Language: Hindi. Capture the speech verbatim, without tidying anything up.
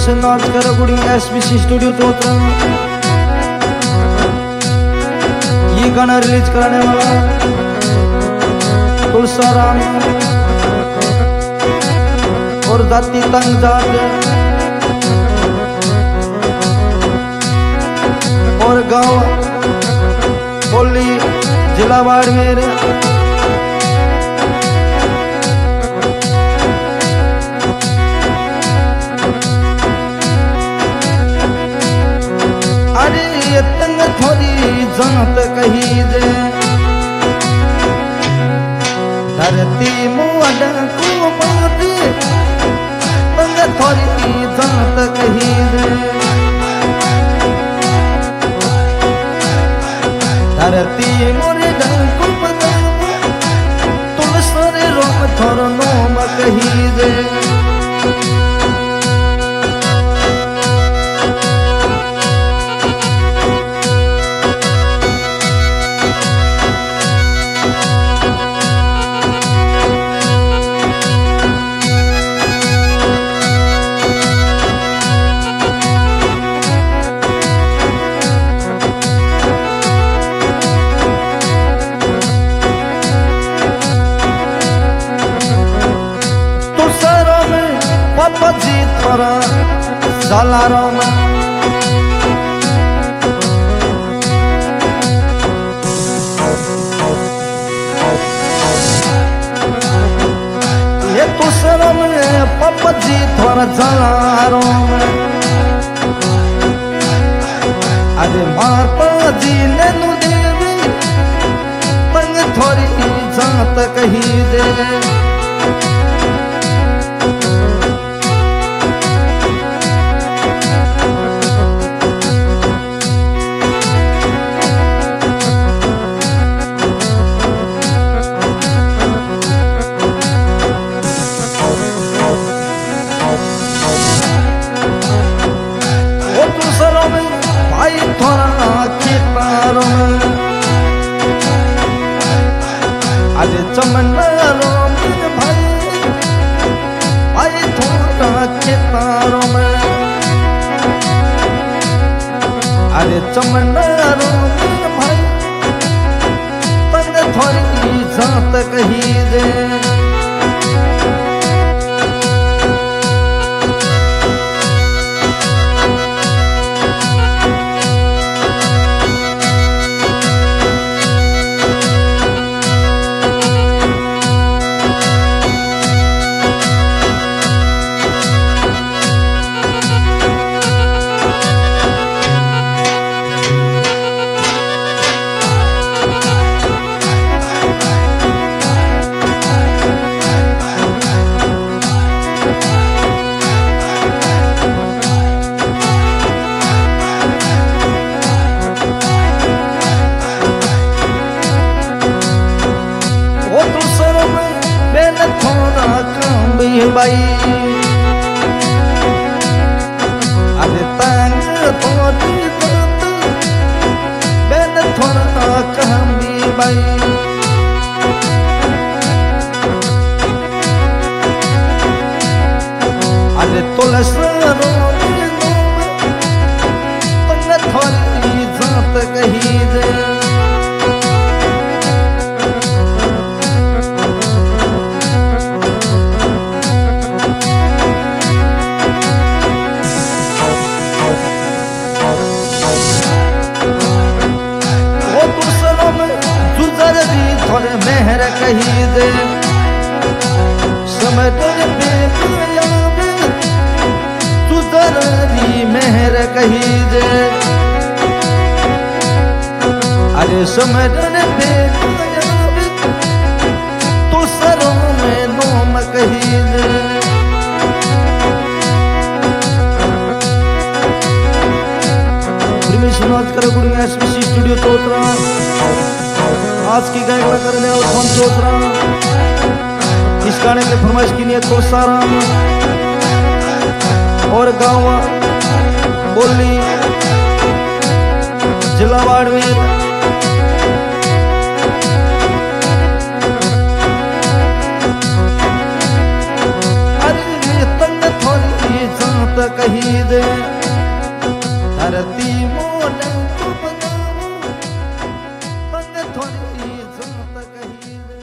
परमिशन आज कर गुड़ी एसबीसी स्टूडियो तो ये गाना रिलीज कराने वाला तुलसाराम और जाति तंग जात और गांव बोली जिला बाड़मेर। अरे ये तंग थोड़ी जात कही जे धरती मुअड को बात तंग थोड़ी जात कही जे धरती मोरे को बता तुलसरे रोम थोर नोम कही जे। जी थोड़ा सालारों में ये तो सरों में पापा जी थोड़ा सालारों में अरे माता जी ने नु देवी तंग थोड़ी जात कही दे। भाई थोड़ा खेतारों में आज चमनारों में भाई भाई थोड़ा खेतारों में आज चमनारों में भाई तंग थोड़ी जात कही दे। थोड़ा काम बाई अरे तंग थोड़ी बात बेन थोड़ा काम बाई अरे तुलसरो तंग थोड़ी जात कही दे। थोड़े मेहर कही दे समय तेरे बेयाब तू जरा मेहर कही दे। अरे समय तेरे बेयाब तू सरों में नोम कही दे। परमिशन आज कर गुड़ी एसबीसी स्टूडियो तोतरा आज की गायक करने और फोन चौधरा इस गाने के फरमाइश की नियत को साराम और गाँव बोली जिला बाड़मेर। अरे तंग थोड़ी जात कही दे धरती